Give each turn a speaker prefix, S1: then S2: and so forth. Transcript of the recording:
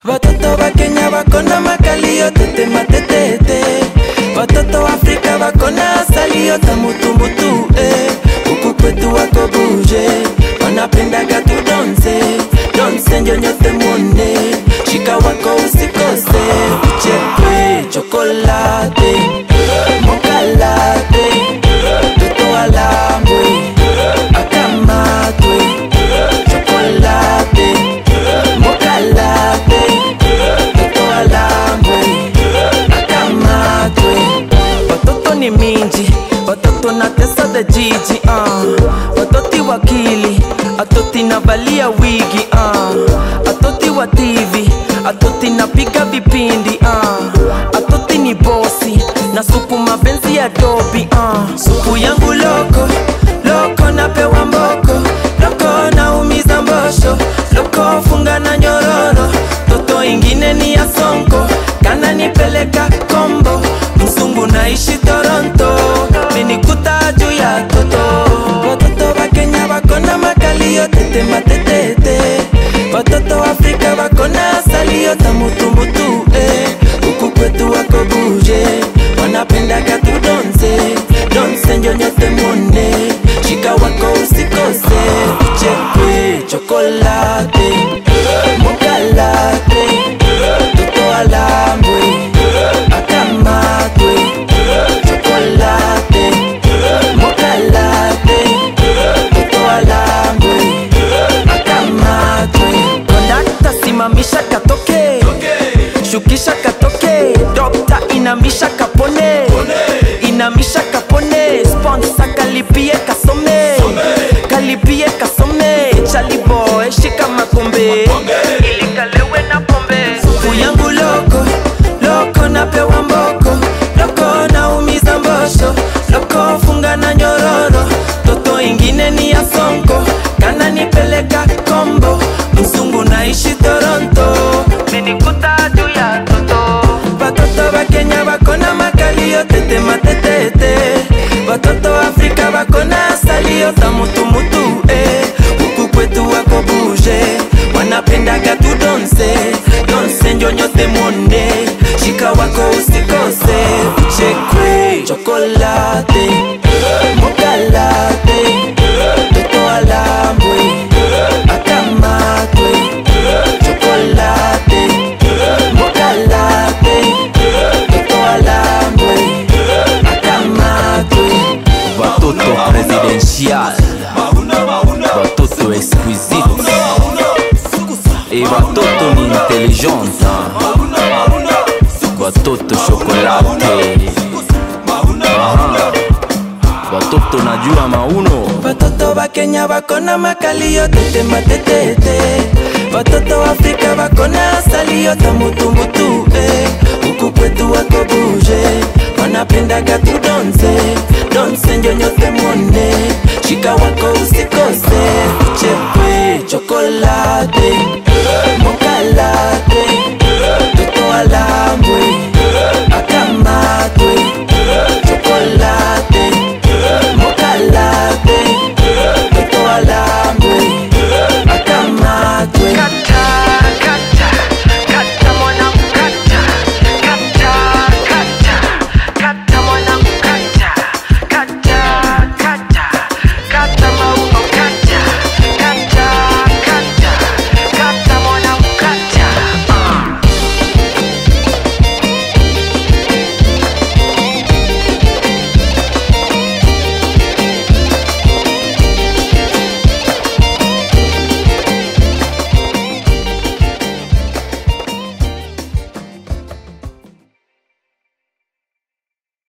S1: Watoto wa Kenya wako na makalio tete matetete. Watoto wa Afrika wako na asalio tamutumbutu Huku kwetu wako buje, wanapendaga tu donse. Donse njo nyote mwone, shika wako usikose. Uchekwe, chokolate, mokalate, toto alambwe, akamatwe. Chokolate, mokalate, toto alambwe, akamatwe. Watoto ni minji, watoto na tesa de jiji Watoti wakili, atoti na valia wigi Atoti wa TV, atoti na piga vipindi Atoti ni bosi, na supu mapenzi ya dobi Supu yangu loko, loko na pewa mboko. Loko na umiza mbosho, loko funga na nyororo. Toto ingine ni ya sonko, kana nipeleka kombo. Mzungu naishi Toronto, minikuta juu ya toto. Watoto wa Kenya wako na makalio tete matetete. Watoto wa Afrika wako na asalio tamutumbutu Huku kwetu wako buje, wanapendaga tu donse. Donse njo nyote mwone, shika wako usikose. Uchekwe, chokolate, mokalate, toto alambwe, akamatwe. Chokolate, mokalate, toto alambwe, akamatwe. Kondakta simamisha katoke, shukisha katoke. Dokta inamisha kapone, inamisha kapone. Sponsor kalipie kasome, kalipie kasome. Charlie boy shika makombe, ili kalewe na pombe. Supu yangu loko, loko na pewa mboko. Loko na umiza mbosho, loko funga na nyororo. Toto ingine ni ya sonko, kana nipeleka kombo. Mzungu naishi Toronto, minikuta juu ya toto. Watoto wa Kenya wako na makalio tete matetete. Watoto wa Afrika wako na asalio tamutumutu Huku kwetu wako buje, wanapendaga tu donse. Donse njo nyote mwone, shika wako usikose. Uchekwe, chokolate, mokalate, toto alambwe, akamatwe. Chokolate, mokalate, toto alambwe, akamatwe.
S2: Watoto presidential, watoto exquisite, et watoto ni intelligente, watoto chocolate, watoto najua mauno.
S1: Watoto wa Kenya wako na makalio tete matetete. Watoto wa Afrika wako na asalio tamutumbutu Huku kwetu wako buje, wanapendaga tu donse. Donse njo nyote mwone, shika wako usikose. Uchekwe, chokolate,